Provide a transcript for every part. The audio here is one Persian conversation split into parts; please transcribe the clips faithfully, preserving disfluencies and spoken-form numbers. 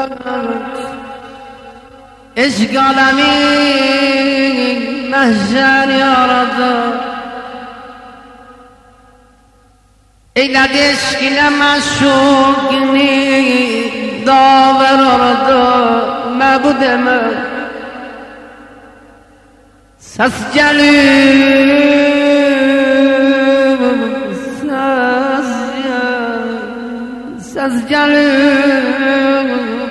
عشق عالمی محشر یارده ایلد عشقine maşuqini daver orada mabudeme ses gelir ses gelir ses gelir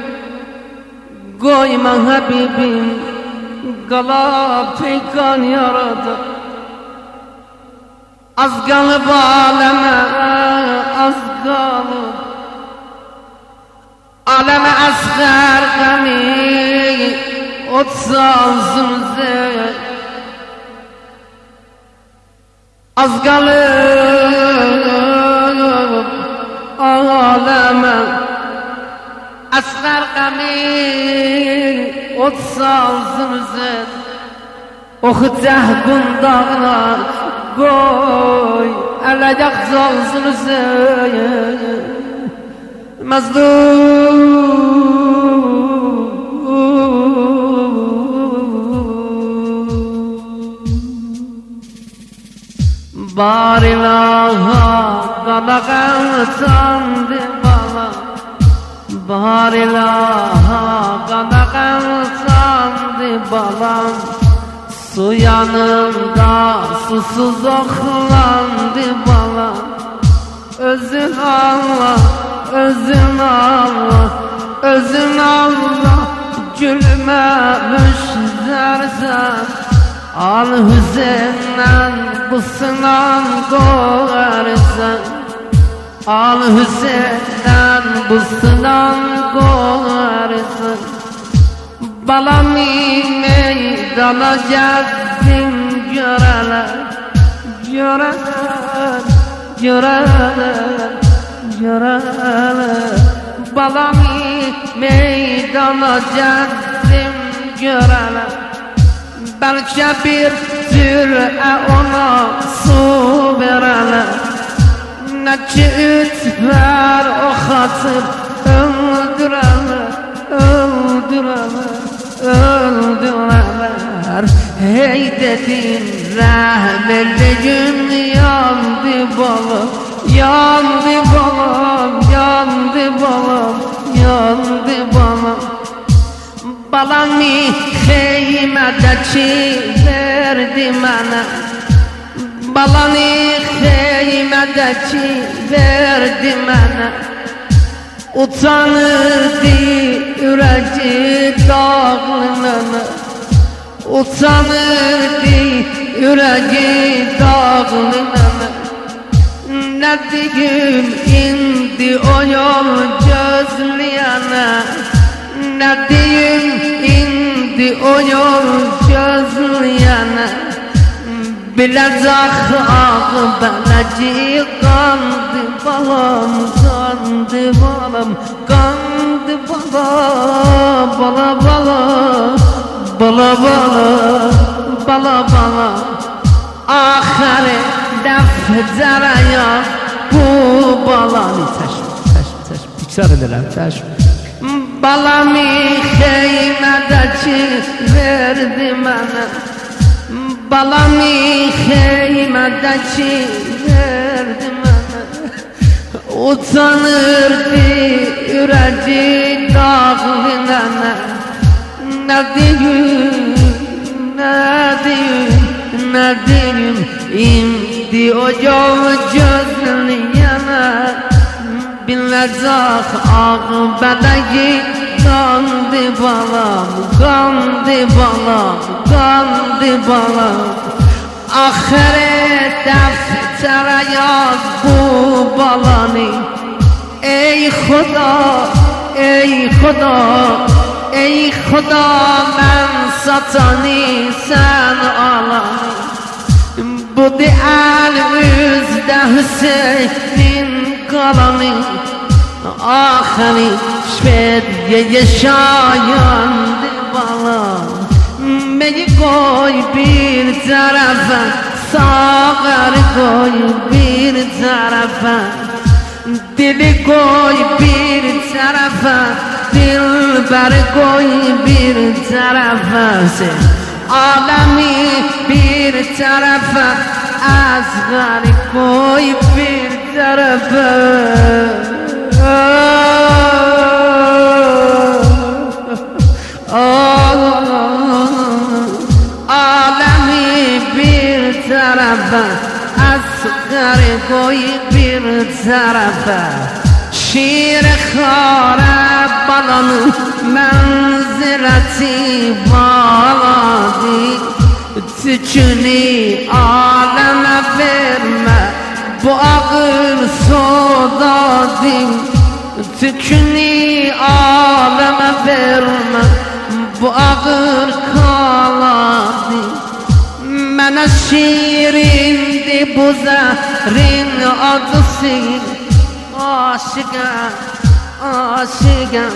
koyma Habibim qala peykan yaradı az qalıb aləmə, az qalıb aləmə əsğər qəmi ot salsınızı az qalıb aləmə əsğər qəmi ot salsınızı oxu cəhqun dağlar Goy, alacak zalsınızı mazlum Bar ilaha qadağan sandı bala Bar ilaha qadağan sandı balam Su yanımda susuz oxlandı bala Özün Allah, özün Allah, özün Allah Gülməmiş zərsən Al Hüseyndən bu sınan qoğarsan Al Hüseyndən bu sınan qoğarsan Balam meydana gelsin göreler, göreler, göreler, göreler Balam meydana gelsin göreler Belki bir türe ona su vereler Ne ki ütfer o hatır öldüreler, öldüreler öldüreler Hey dedim rahmetliğim yandı balım Yandı balım, yandı balım, yandı balım Balamı heymedeki verdi bana Balanı heymedeki verdi bana Utanırdı üreci dağlanana Utanırdı üreci dağlanana Ne diyeyim indi o yol gözleyene Ne diyeyim indi o yol gözleyene Bilecek ağbeleci kandı balam Kandı balam, kandı balam Bala bala, bala bala, bala bala Ahire deftere ya bu balanı Teşm, teşm, teşm, tikrar ederim teşm Balamı heymedeki verdi bana Balamı heymedeki verdi bana Utanırdı üreci dağlanana Ne diyeyim, ne diyeyim, ne diyeyim İndi o yol gözleyene Bilecek ağbeleği Kandı balam, kandı balam, kandı balam Ahiret deftere yaz bu balanı Ey Xuda, ey Xuda, ey Xuda Ben satanı sen alanı Bu diğer yüzde Hüseyin'in kalanı Ahiri şvediye yaşayandı bala Beni koy bir tarafa Sağır koy bir tarafa Dili koy bir tarafa دل برگوی بیر طرف است عالمی بیر طرف از غرگوی بیر طرف عالمی بیر طرف از غرگوی بیر طرف شیر خاره بالان منزلتی بالادی تچنی عالم verme bu ağır sodadim tükni aleme verme bu ağır kaladim mene şirindi bu zehrin adısı aşıkım aşıkım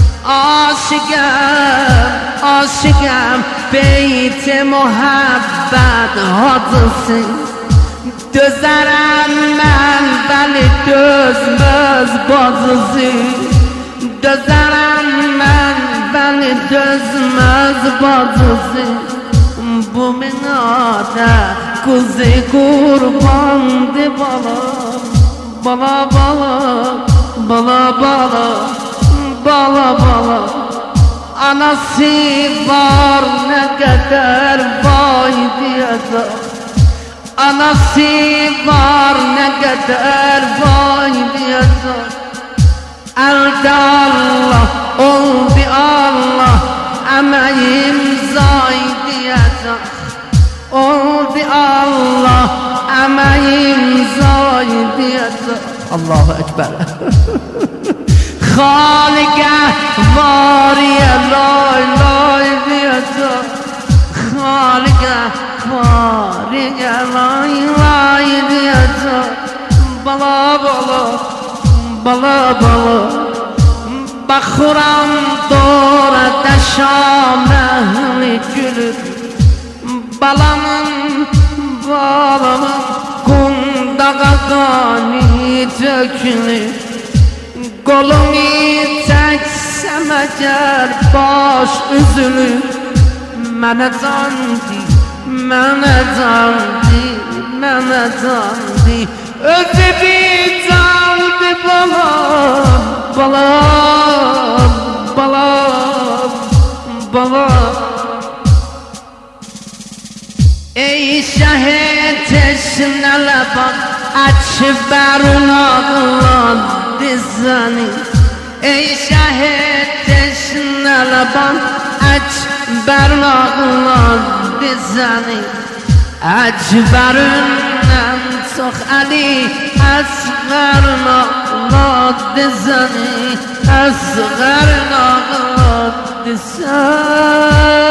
aşıkım aşıkım beyt muhabbet hadisi dözərəm mən bəli dözməz bazısı dözərəm mən bəli dözməz bazısı bu minada kuzi kurbandı bala bala bala bala bala bala bala anası var ne kadar vay diyecek anası var ne kadar vay diyecek elde Allah oldu Allah emeğim zay diyecek oldu Allah emeğim zay diyecek Allahu Ekber Halige var ya lay lay diyecek Halige var ya lay lay diyecek Bala bala bala bala Bakıram doğru deşam ehli gülür Balamın balamın kundağa qani tökülür Kolumu çeksem eğer baş üzülür Mənə candı, mənə candı, mənə candı Özü bir candı balam, balam, balam, balam Ey şehir teşnele bak, aç barın ağlan dizani Ey şehir teşnele bak, aç barın ağlan dizani Aç barından çok Ali, asgarın ağlan dizani Asgarın ağlan dizani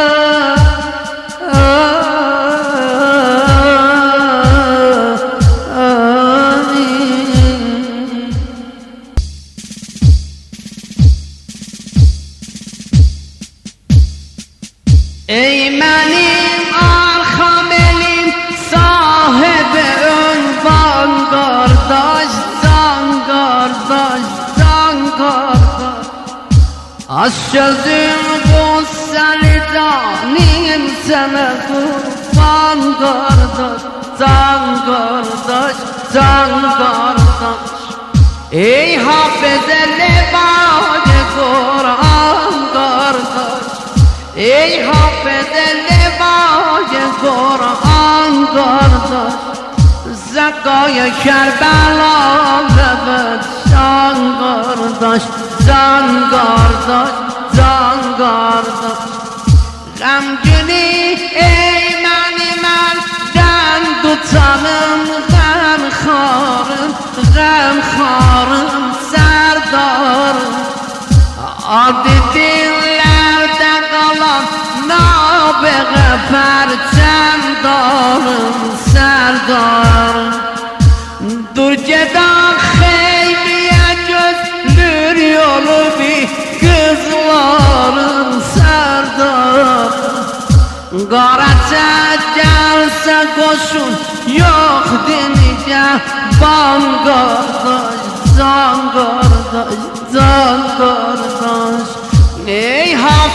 Ey benim arkam elim sahibi ünvan kardeş can kardeş can kardeş Az sözüm bu seni canim sana kurban kardeş can kardeş can kardeş Ey hafızeli bacı Kur'an kardeş Ey hafızeli bacı Kur'an kardeş Zekaya Kerbela evet can kardeş can kardeş can kardeş Gamgini ey benim elden tutanım Gamxarım gamxarım serdarım Adi dillerde kalan nabeğer çemdarım serdarım Dur gedan xeyliye gözlür yolu bir kızlarım serdarım Qaraca gelse koşun yok demeyeceğim Ban kardeş, can kardeş, can kardeş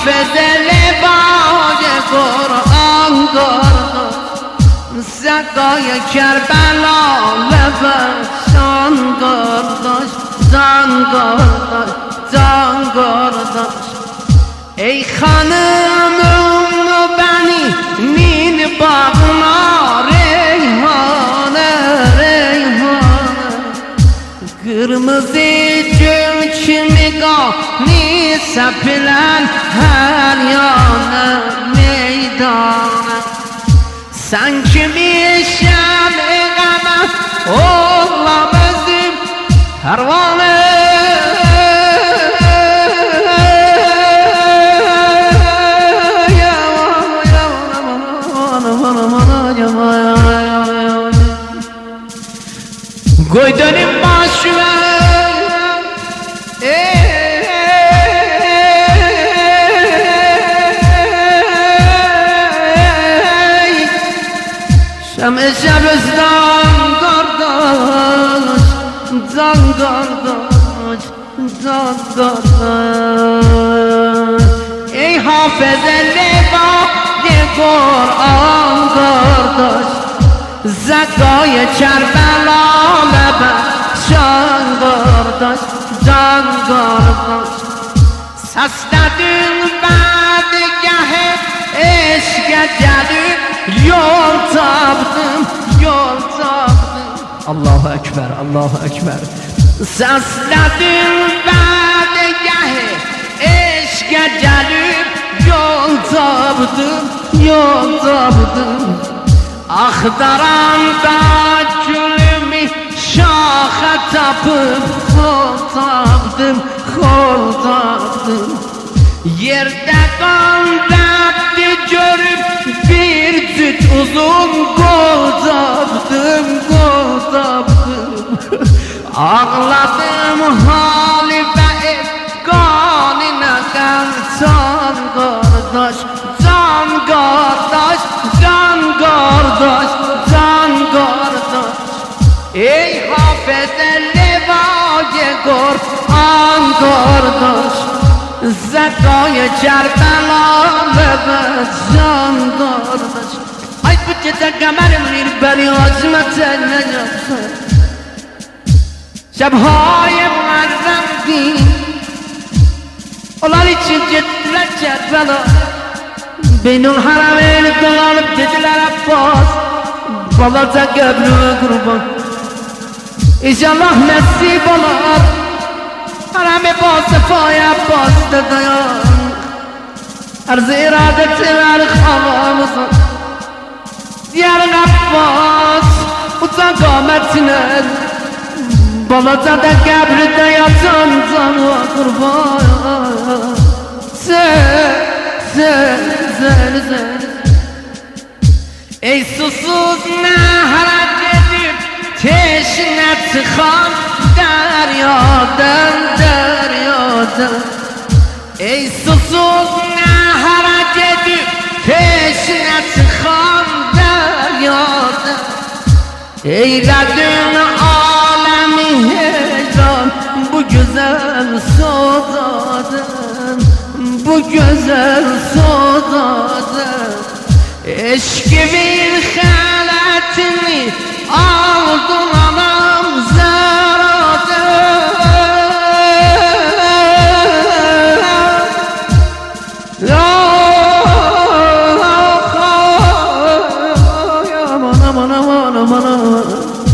حافظ لبای قرآن دار زکای کربلا لبش زنگار داشت زنگار داشت زنگار داشت ای خانم و بنی نین باغنا ریحانه ریحانه قرمزی چمگاه نی سپلن هر یانه میدانه سنگ میشم غمم اولا بزیم پروانه گوی داریم باشوه شمع شبستان گرداش زنگار داشت زنگار داشت ای حافظ لبای قرآن داشت زکای کربلا لبش زنگار داشت زنگار داشت سس دادیم بعد گه عشق جدید yol tapdım, yol tapdım Allahu Ekber, Allahu Ekber Sesledim bedegahı eşke gelip yol tapdım, yol tapdım Aktaranda gülümü şaha tapıp kol tapdım, kol tapdım Yerde kandaptı görüp bir cüt uzun kol tapdım, kol tapdım Ağladım halife kanine can kardeş, can kardeş, can kardeş, can kardeş Ey hafez levâye Kur'an kardeş زکای کربلا لبت جان داشت ای بچه تا کمر منیر بری عظمت نجات شبهای محرم دین اولالی چی جدل کربلا بین الحرمین دلالب جدل عباس بالا تا قبل قربان ایشالله نصیب olad حرم با صفای عباس دادایان عرض ارادت من خوامزم دیار عباس اتان قامتینه بالا زده قبر دایاتان زن و قربان زن زن زن زن ای susuz ne hareket teşnet kan deryadan deryadan ey susuz ne hareket teşnet kan deryadan eyledin alemi heyran bu güzel sodadan bu güzel sodadan eşki bir haletini aldın anam zaradan aman aman aman aman aman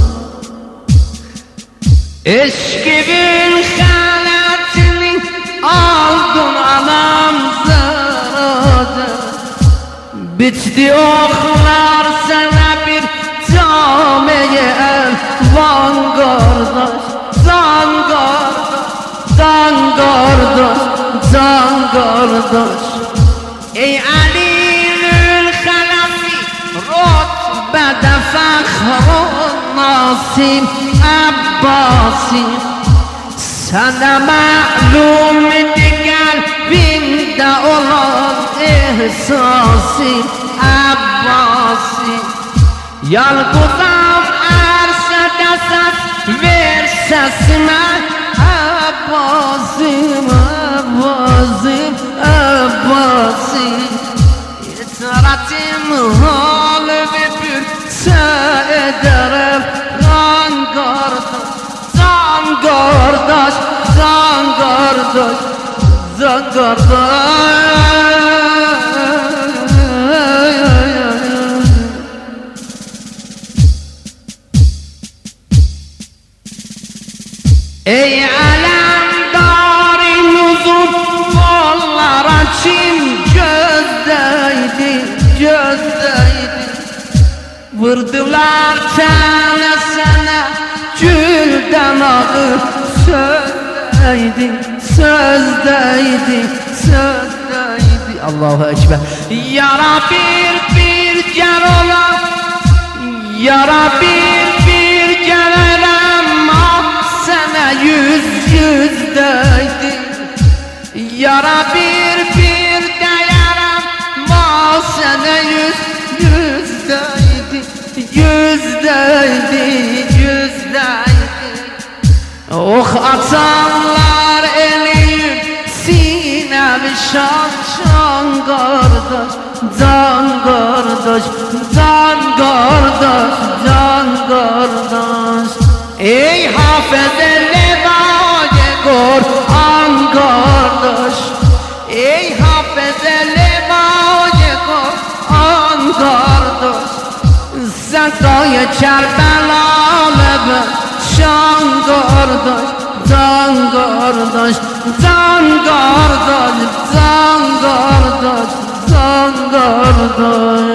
eşki bir haletini aldın anam zaradan bitti oklar sana bir cameye elvan kardeş Can kardeş, can kardeş, can kardeş Ey Ali'nül Halafi rutbede fakhrun Nasim Abbasi Sana ma'lum kalbinde olan ihsasi Abbasi Yalgızam arşada ses ver sesime Abbasım, Abbasım, Abbasım باسی اطرتیم حال بپیر سه درم زنگارداش زنگارداش زنگارداش زنگارداش ey alemdari nuzul bollar açın gözdeydi gözdeydi vurdular çenesine gülden ağı sözdeydi sözdeydi sözdeydi Allahu Ekber ya Rabbi bir gel ola ya Rabbi bir gel yüz yüzdeydi yara bir bir değerim ma sana yüz yüzdeydi yüzdeydi yüzdeydi oh atanlar eliyim sinemi şan şan kardeş can kardeş can kardeş can kardeş ey hafız Kur'an kardeş ey hafız levâye Kur'an kardeş sen kaya Kerbelalı be şan kardeş can kardeş can kardeş can kardeş can kardeş